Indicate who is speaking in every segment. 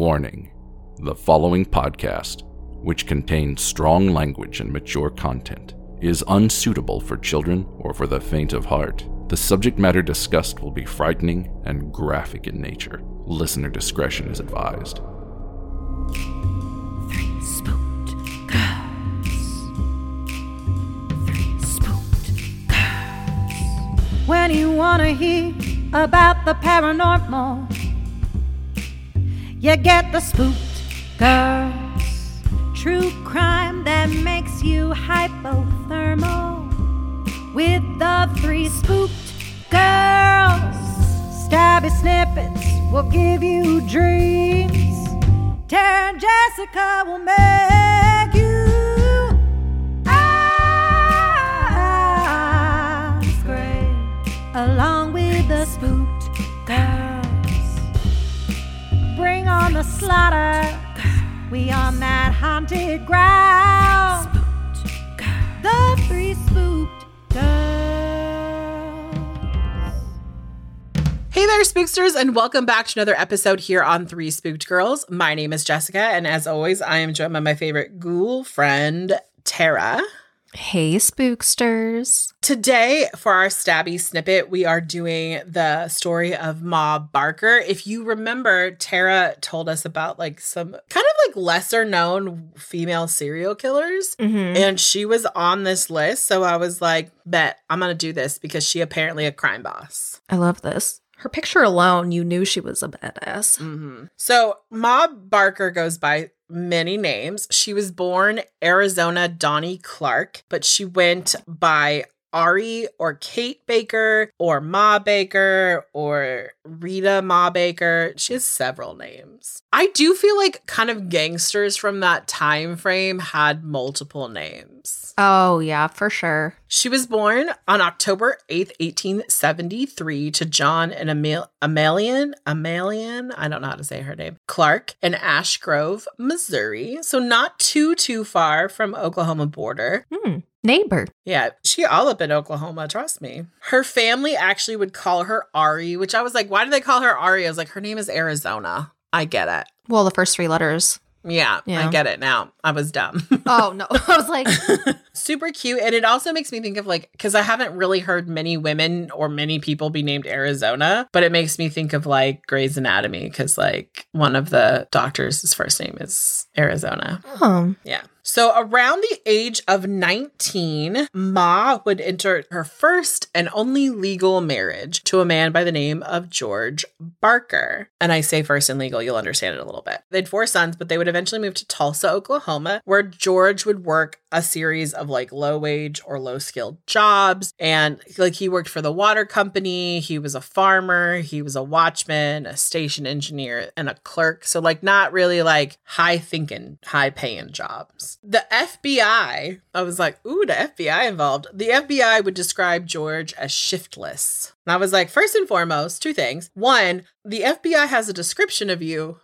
Speaker 1: Warning: the following podcast, which contains strong language and mature content, is unsuitable for children or for the faint of heart. The subject matter discussed will be frightening and graphic in nature. Listener discretion is advised.
Speaker 2: Three spooked girls. Three spooked girls. When you wanna hear about the paranormal, you get the spooked girls. True crime that makes you hypothermal. With the three spooked girls. Stabby snippets will give you dreams. Tara and Jessica will make you scream along with the spooked girls. Bring on the slaughter. We on that haunted ground. Spooked girls. The three spooked girls.
Speaker 3: Hey there, spooksters, and welcome back to another episode here on Three Spooked Girls. My name is Jessica, and as always, I am joined by my favorite ghoul friend, Tara.
Speaker 4: Hey, spooksters.
Speaker 3: Today, for our stabby snippet, we are doing the story of Ma Barker. If you remember, Tara told us about like some kind of like lesser known female serial killers, and she was on this list. So I was like, bet I'm going to do this because she apparently a crime boss.
Speaker 4: I love this. Her picture alone, you knew she was a badass.
Speaker 3: So Ma Barker goes by many names. She was born Arizona Donnie Clark, but she went by Ari or Kate Baker or Ma Baker or Rita Ma Baker. She has several names. I do feel like kind of gangsters from that time frame had multiple names.
Speaker 4: Oh, yeah, for sure.
Speaker 3: She was born on October 8th, 1873 to John and Amalian, I don't know how to say her name, Clark in Ash Grove, Missouri. So not too far from Oklahoma border.
Speaker 4: Neighbor.
Speaker 3: Yeah, she all up in Oklahoma, trust me. Her family actually would call her Ari, which I was like, why do they call her Ari? I was like, her name is Arizona. I get it.
Speaker 4: Well, the first three letters.
Speaker 3: Yeah, I get it now. I was dumb.
Speaker 4: Oh, no. I was like...
Speaker 3: Super cute. And it also makes me think of like, because I haven't really heard many women or many people be named Arizona, but it makes me think of like Grey's Anatomy because like one of the doctors, his first name is Arizona.
Speaker 4: Oh.
Speaker 3: Yeah. So around the age of 19, Ma would enter her first and only legal marriage to a man by the name of George Barker. And I say first and legal, you'll understand it a little bit. They had 4 sons, but they would eventually move to Tulsa, Oklahoma, where George would work a series of like low wage or low skilled jobs. And like he worked for the water company. He was a farmer. He was a watchman, a station engineer, and a clerk. So like not really like high thinking, high paying jobs. The FBI, I was like, ooh, the FBI involved. The FBI would describe George as shiftless. And I was like, first and foremost, 2 things. 1, the FBI has a description of you.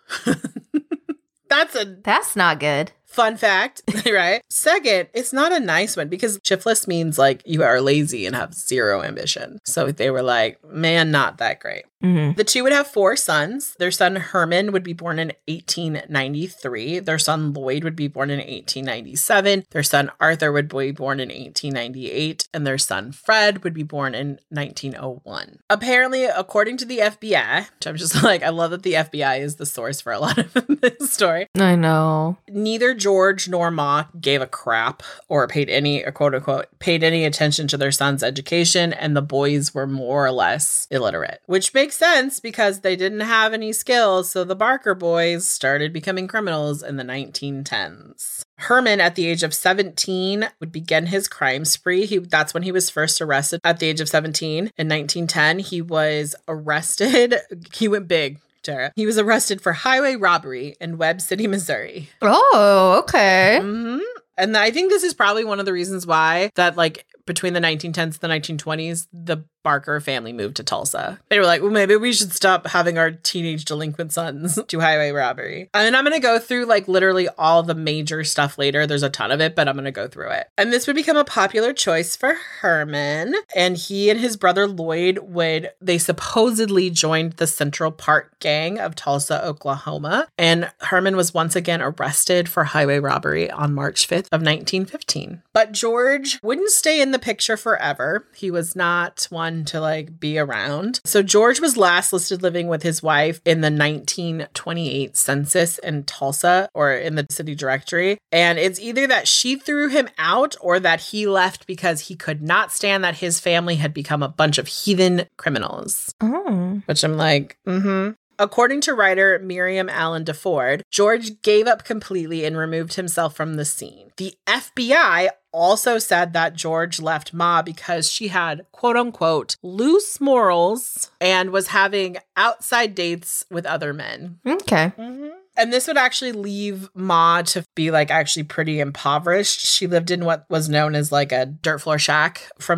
Speaker 4: That's not good.
Speaker 3: Fun fact, right? Second, it's not a nice one because shiftless means like you are lazy and have zero ambition. So they were like, man, not that great. The 2 would have 4 sons. Their son Herman would be born in 1893. Their son Lloyd would be born in 1897. Their son Arthur would be born in 1898. And their son Fred would be born in 1901. Apparently, according to the FBI, which I'm just like, I love that the FBI is the source for a lot of this story.
Speaker 4: I know.
Speaker 3: Neither George nor Ma gave a crap or paid any, quote unquote, paid any attention to their son's education. And the boys were more or less illiterate, which makes sense because they didn't have any skills. So the Barker boys started becoming criminals in the 1910s. Herman, at the age of 17, would begin his crime spree. That's when he was first arrested at the age of 17. In 1910, he was arrested. He went big, Tara. He was arrested for highway robbery in Webb City, Missouri.
Speaker 4: Oh, okay.
Speaker 3: And I think this is probably one of the reasons why that like between the 1910s and the 1920s, the Barker family moved to Tulsa. They were like, well, maybe we should stop having our teenage delinquent sons do highway robbery. And then I'm going to go through like literally all the major stuff later. There's a ton of it, but I'm going to go through it. And this would become a popular choice for Herman. And he and his brother Lloyd they supposedly joined the Central Park Gang of Tulsa, Oklahoma. And Herman was once again arrested for highway robbery on March 5th of 1915. But George wouldn't stay in the picture forever. He was not one to like be around. So George was last listed living with his wife in the 1928 census in Tulsa, or in the city directory. And it's either that she threw him out or that he left because he could not stand that his family had become a bunch of heathen criminals.
Speaker 4: Oh.
Speaker 3: Which I'm like, According to writer Miriam Allen DeFord, George gave up completely and removed himself from the scene. The FBI also said that George left Ma because she had, quote unquote, loose morals and was having outside dates with other men.
Speaker 4: Okay.
Speaker 3: And this would actually leave Ma to be like actually pretty impoverished. She lived in what was known as like a dirt floor shack from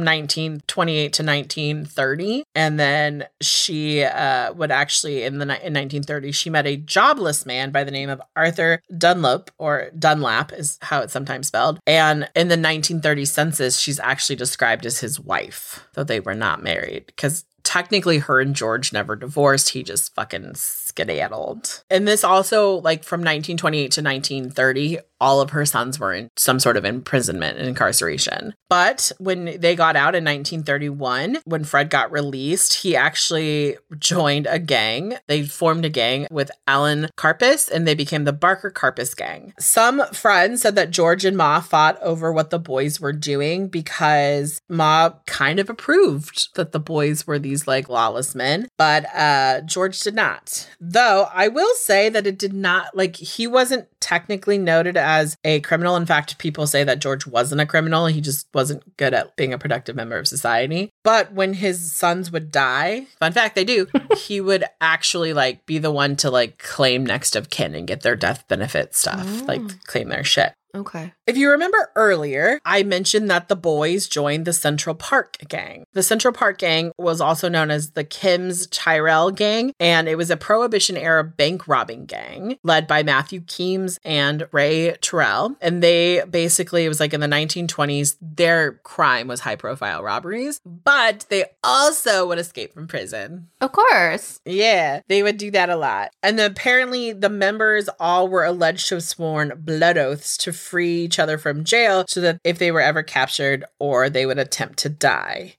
Speaker 3: 1928 to 1930. And then she would actually, in 1930, she met a jobless man by the name of Arthur Dunlap, or Dunlap is how it's sometimes spelled. And in the 1930 census, she's actually described as his wife, though they were not married, because technically her and George never divorced. He just fucking skedaddled. And this also, like from 1928 to 1930, all of her sons were in some sort of imprisonment and incarceration. But when they got out in 1931, when Fred got released, he actually joined a gang. They formed a gang with Alan Karpis, and they became the Barker Karpis gang. Some friends said that George and Ma fought over what the boys were doing because Ma kind of approved that the boys were these like lawless men, but George did not. Though I will say that it did not, like, he wasn't technically noted as a criminal. In fact, people say that George wasn't a criminal. He just wasn't good at being a productive member of society. But when his sons would die, fun fact, they do, he would actually like be the one to like claim next of kin and get their death benefit stuff, like claim their shit.
Speaker 4: Okay.
Speaker 3: If you remember earlier, I mentioned that the boys joined the Central Park Gang. The Central Park Gang was also known as the Kims Tyrell Gang, and it was a Prohibition-era bank robbing gang led by Matthew Keams and Ray Terrell. And they basically, it was like in the 1920s, their crime was high-profile robberies, but they also would escape from prison.
Speaker 4: Of course.
Speaker 3: Yeah, they would do that a lot. And then apparently the members all were alleged to have sworn blood oaths to free each other from jail so that if they were ever captured or they would attempt to die.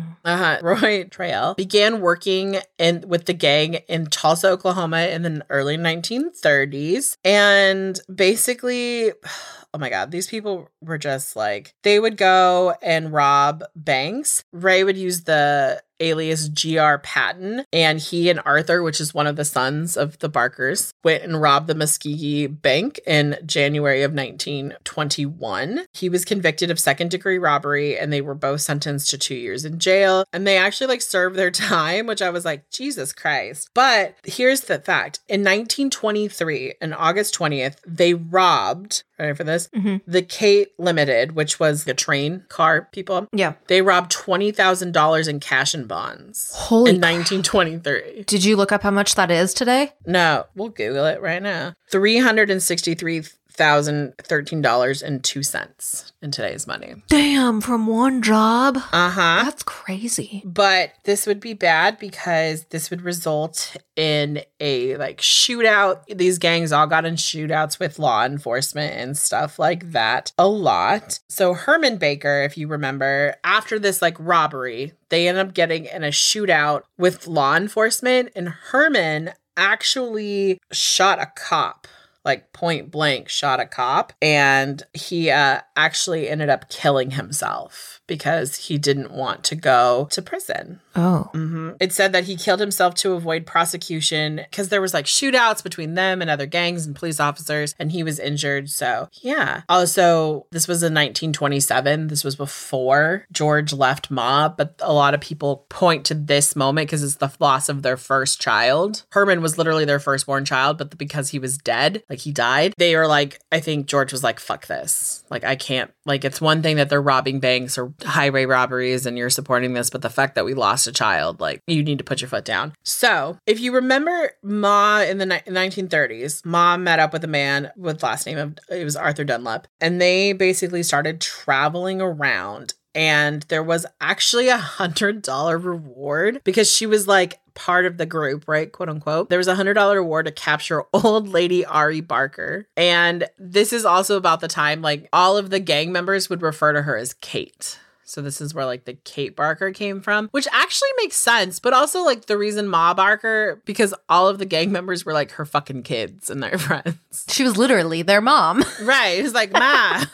Speaker 3: Roy Trail began working with the gang in Tulsa, Oklahoma in the early 1930s. And basically, oh my God, these people were just like, they would go and rob banks. Ray would use the alias G.R. Patton, and he and Arthur, which is one of the sons of the Barkers, went and robbed the Muskogee Bank in January of 1921. He was convicted of second-degree robbery, and they were both sentenced to 2 years in jail. And they actually like served their time, which I was like, Jesus Christ. But here's the fact. In 1923, on August 20th, they robbed, ready for this? The Kate Limited, which was a train car, people.
Speaker 4: Yeah.
Speaker 3: They robbed $20,000 in cash and bonds
Speaker 4: Holy
Speaker 3: in 1923.
Speaker 4: Did you look up how much that is today?
Speaker 3: No, we'll Google it right now. $363,013.02 in today's money.
Speaker 4: Damn, from one job?
Speaker 3: Uh-huh.
Speaker 4: That's crazy.
Speaker 3: But this would be bad because this would result in a like shootout. These gangs all got in shootouts with law enforcement and stuff like that a lot. So Herman Baker, if you remember, after this like robbery, they ended up getting in a shootout with law enforcement, and Herman actually shot a cop. Like point blank shot a cop, and he actually ended up killing himself because he didn't want to go to prison.
Speaker 4: Oh.
Speaker 3: It said that he killed himself to avoid prosecution because there was like shootouts between them and other gangs and police officers, and he was injured. So yeah. Also, this was in 1927. This was before George left Ma, but a lot of people point to this moment because it's the loss of their first child. Herman was literally their firstborn child, but because he was dead, like he died, they were like, I think George was like, fuck this. Like, I can't, like, it's one thing that they're robbing banks or highway robberies and you're supporting this, but the fact that we lost a child, like, you need to put your foot down. So if you remember Ma in the 1930s, Ma met up with a man with last name of, it was Arthur Dunlap, and they basically started traveling around. And there was actually $100 reward because she was like part of the group, right? Quote unquote. There was $100 reward to capture old lady Ari Barker. And this is also about the time, like, all of the gang members would refer to her as Kate. So this is where like the Kate Barker came from, which actually makes sense. But also like the reason Ma Barker, because all of the gang members were like her fucking kids and their friends.
Speaker 4: She was literally their mom.
Speaker 3: Right. It was like, Ma.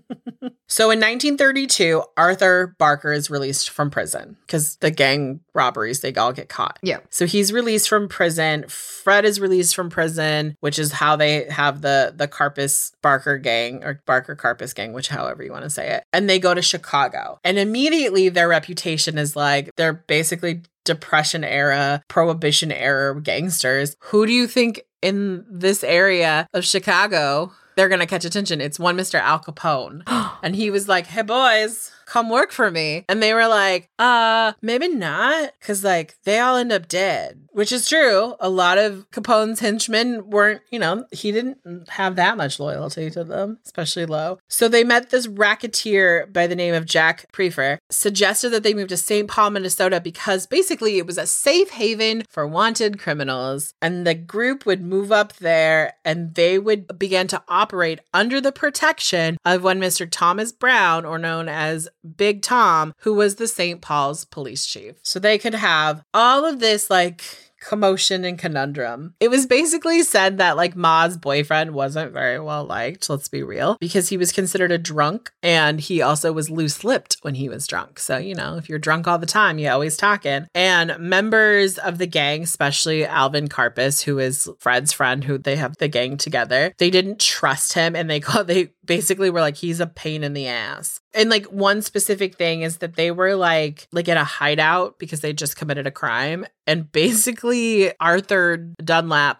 Speaker 3: So in 1932, Arthur Barker is released from prison because the gang robberies, they all get caught.
Speaker 4: Yeah.
Speaker 3: So he's released from prison. Fred is released from prison, which is how they have the Karpis Barker gang or Barker Karpis gang, which however you want to say it. And they go to Chicago. And immediately their reputation is like, they're basically Depression era, Prohibition era gangsters. Who do you think in this area of Chicago they're going to catch attention? It's one Mr. Al Capone. And he was like, hey, boys, come work for me. And they were like, maybe not. Because, like, they all end up dead. Which is true. A lot of Capone's henchmen weren't, you know, he didn't have that much loyalty to them, especially Lowe. So they met this racketeer by the name of Jack Prefer, suggested that they move to St. Paul, Minnesota, because basically it was a safe haven for wanted criminals. And the group would move up there and they would begin to operate under the protection of one Mr. Thomas Brown, or known as Big Tom, who was the St. Paul's police chief. So they could have all of this, like, commotion and conundrum. It was basically said that like Ma's boyfriend wasn't very well liked, let's be real, because he was considered a drunk and he also was loose-lipped when he was drunk. So, you know, if you're drunk all the time, you're always talking. And members of the gang, especially Alvin Karpis, who is Fred's friend, who they have the gang together, they didn't trust him and they basically were like, he's a pain in the ass. And like one specific thing is that they were like in a hideout because they just committed a crime. And basically Arthur Dunlap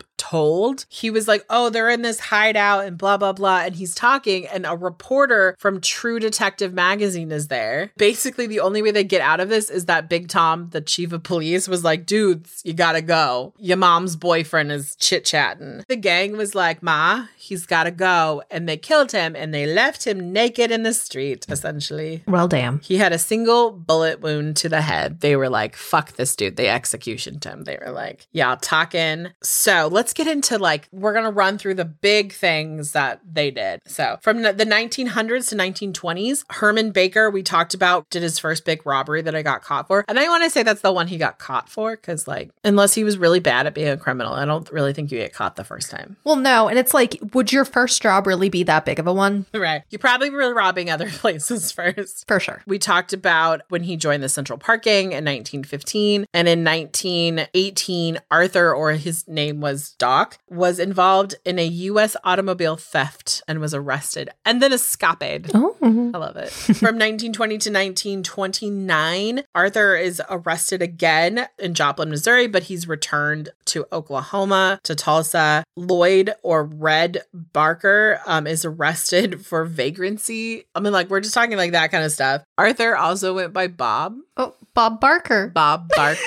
Speaker 3: he was like, oh, they're in this hideout and blah, blah, blah. And he's talking and a reporter from True Detective magazine is there. Basically, the only way they get out of this is that Big Tom, the chief of police, was like, dudes, you gotta go. Your mom's boyfriend is chit-chatting. The gang was like, Ma, he's gotta go. And they killed him and they left him naked in the street, essentially.
Speaker 4: Well, damn.
Speaker 3: He had a single bullet wound to the head. They were like, fuck this dude. They executioned him. They were like, yeah, talking. So let's get into like, we're going to run through the big things that they did. So from the 1900s to 1920s, Herman Baker, we talked about, did his first big robbery that I got caught for. And I want to say that's the one he got caught for because like, unless he was really bad at being a criminal, I don't really think you get caught the first time.
Speaker 4: Well, no. And it's like, would your first job really be that big of a one?
Speaker 3: Right. You probably were robbing other places first.
Speaker 4: For sure.
Speaker 3: We talked about when he joined the Central Park Gang in 1915. And in 1918, Arthur, or his name was Doc, was involved in a U.S. automobile theft and was arrested and then escaped.
Speaker 4: Oh.
Speaker 3: I love it. From 1920 to 1929, Arthur is arrested again in Joplin, Missouri, but he's returned to Oklahoma, to Tulsa. Lloyd, or Red Barker, is arrested for vagrancy. I mean, like, we're just talking like that kind of stuff. Arthur also went by Bob.
Speaker 4: Oh, Bob Barker.
Speaker 3: Bob Barker.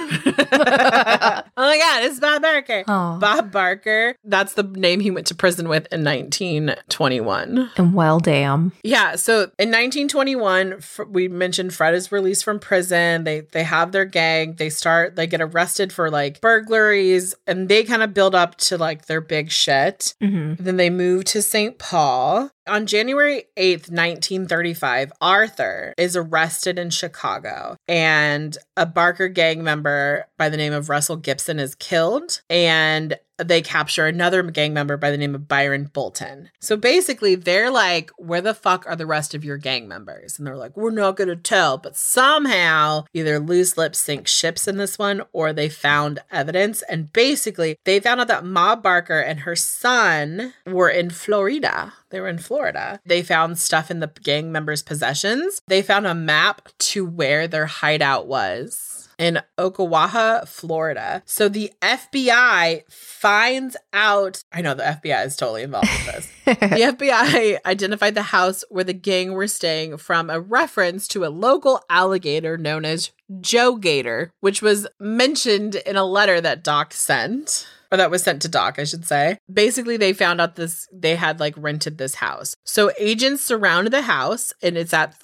Speaker 3: Oh my God, it's Bob Barker.
Speaker 4: Oh.
Speaker 3: Bob Barker. That's the name he went to prison with in 1921.
Speaker 4: And well, damn.
Speaker 3: Yeah. So in 1921, we mentioned Fred is released from prison. They have their gang. They get arrested for like burglaries and they kind of build up to like their big shit.
Speaker 4: Mm-hmm.
Speaker 3: Then they move to St. Paul. On January 8th, 1935, Arthur is arrested in Chicago and a Barker gang member by the name of Russell Gibson is killed. And they capture another gang member by the name of Byron Bolton. So basically, they're like, where the fuck are the rest of your gang members? And they're like, we're not going to tell. But somehow, either loose lips sink ships in this one, or they found evidence. And basically, they found out that Ma Barker and her son were in Florida. They were in Florida. They found stuff in the gang members' possessions. They found a map to where their hideout was in Ocklawaha, Florida. So the FBI finds out, I know the FBI is totally involved with this. The FBI identified the house where the gang were staying from a reference to a local alligator known as Joe Gator, which was mentioned in a letter that Doc sent. Or that was sent to Doc, I should say. Basically, they found out they had like rented this house. So agents surrounded the house, and it's at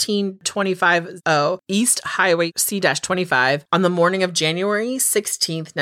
Speaker 3: 13250 East Highway C-25 on the morning of January 16th,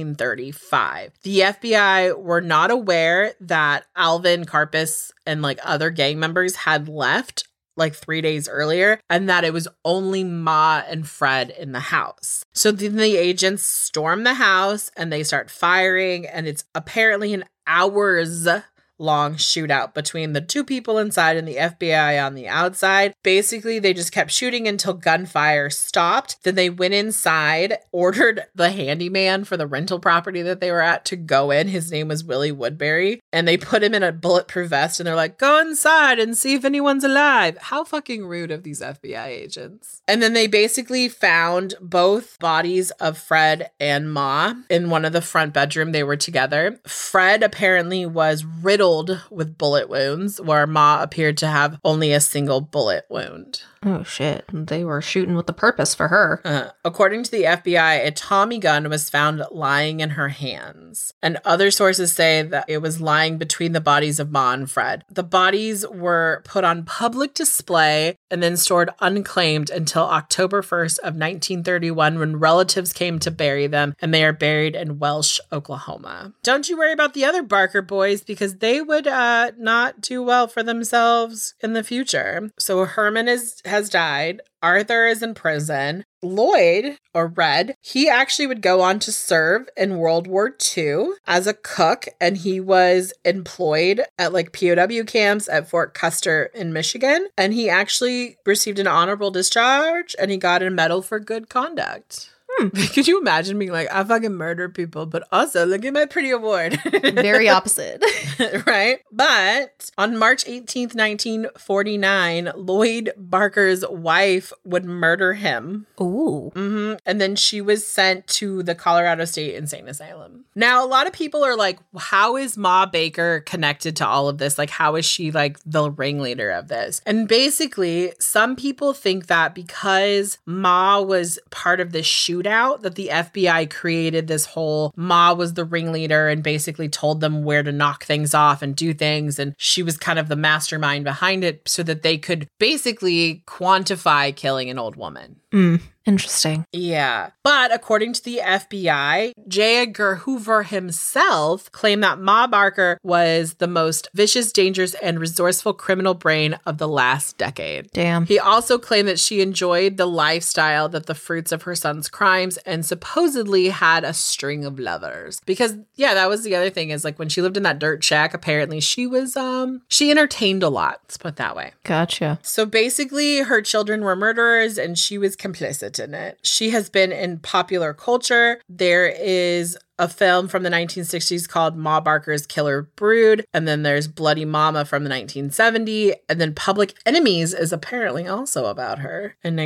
Speaker 3: 1935. The FBI were not aware that Alvin Karpis and like other gang members had left like 3 days earlier, and that it was only Ma and Fred in the house. So then the agents storm the house and they start firing, and it's apparently an hours long shootout between the two people inside and the FBI on the outside. Basically, they just kept shooting until gunfire stopped. Then they went inside, ordered the handyman for the rental property that they were at to go in. His name was Willie Woodbury. And they put him in a bulletproof vest and they're like, go inside and see if anyone's alive. How fucking rude of these FBI agents. And then they basically found both bodies of Fred and Ma in one of the front bedroom. They were together. Fred apparently was riddled with bullet wounds, where Ma appeared to have only a single bullet wound.
Speaker 4: Oh, shit. They were shooting with a purpose for her.
Speaker 3: According to the FBI, a Tommy gun was found lying in her hands. And other sources say that it was lying between the bodies of Ma and Fred. The bodies were put on public display and then stored unclaimed until October 1st of 1931, when relatives came to bury them, and they are buried in Welsh, Oklahoma. Don't you worry about the other Barker boys, because they would not do well for themselves in the future. So Herman has died. Arthur is in prison. Lloyd, or Red, he actually would go on to serve in World War II as a cook, and he was employed at like POW camps at Fort Custer in Michigan, and he actually received an honorable discharge, and he got a medal for good conduct. Could you imagine being like, I fucking murder people, but also look at my pretty award?
Speaker 4: Very opposite.
Speaker 3: Right? But on March 18th, 1949, Lloyd Barker's wife would murder him.
Speaker 4: Ooh.
Speaker 3: Mm-hmm. And then she was sent to the Colorado State Insane Asylum. Now, a lot of people are like, how is Ma Baker connected to all of this? Like, how is she like the ringleader of this? And basically, some people think that because Ma was part of this shootout, that the FBI created this whole Ma was the ringleader and basically told them where to knock things off and do things. And she was kind of the mastermind behind it so that they could basically quantify killing an old woman.
Speaker 4: Interesting.
Speaker 3: Yeah. But according to the FBI, J. Edgar Hoover himself claimed that Ma Barker was the most vicious, dangerous, and resourceful criminal brain of the last decade.
Speaker 4: Damn.
Speaker 3: He also claimed that she enjoyed the lifestyle, that the fruits of her son's crimes, and supposedly had a string of lovers. Because, yeah, that was the other thing, is like when she lived in that dirt shack, apparently she was, she entertained a lot. Let's put it that way.
Speaker 4: Gotcha.
Speaker 3: So basically, her children were murderers and she was complicit in it. She has been in popular culture. There is a film from the 1960s called Ma Barker's Killer Brood. And then there's Bloody Mama from the 1970s. And then Public Enemies is apparently also about her in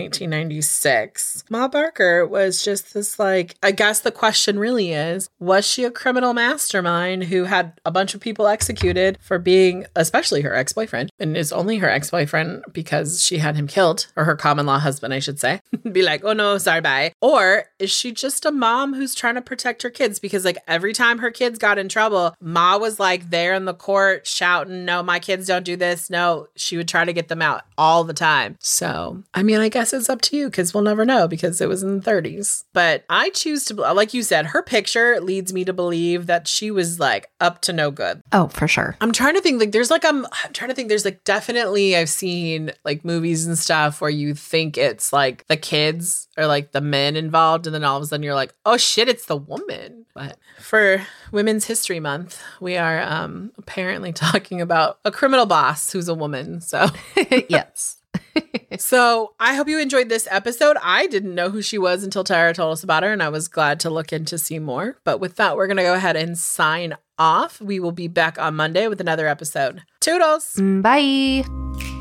Speaker 3: 1996. Ma Barker was just this, like, I guess the question really is, was she a criminal mastermind who had a bunch of people executed for being, especially her ex-boyfriend, and is only her ex-boyfriend because she had him killed, or her common law husband, I should say. Be like, oh no, sorry, bye. Or is she just a mom who's trying to protect her kids? Because like every time her kids got in trouble, Ma was like there in the court shouting, no, my kids don't do this. No, she would try to get them out all the time. So, I mean, I guess it's up to you because we'll never know because it was in the 30s. But I choose to, like you said, her picture leads me to believe that she was like up to no good.
Speaker 4: Oh, for sure.
Speaker 3: I'm trying to think, like there's like, I'm trying to think, there's like definitely I've seen like movies and stuff where you think it's like the kids or like the men involved. And then all of a sudden you're like, oh shit, it's the woman. But for Women's History Month, we are apparently talking about a criminal boss who's a woman. So
Speaker 4: Yes.
Speaker 3: So I hope you enjoyed this episode. I didn't know who she was until Tara told us about her, and I was glad to look in to see more. But with that, we're going to go ahead and sign off. We will be back on Monday with another episode. Toodles!
Speaker 4: Bye.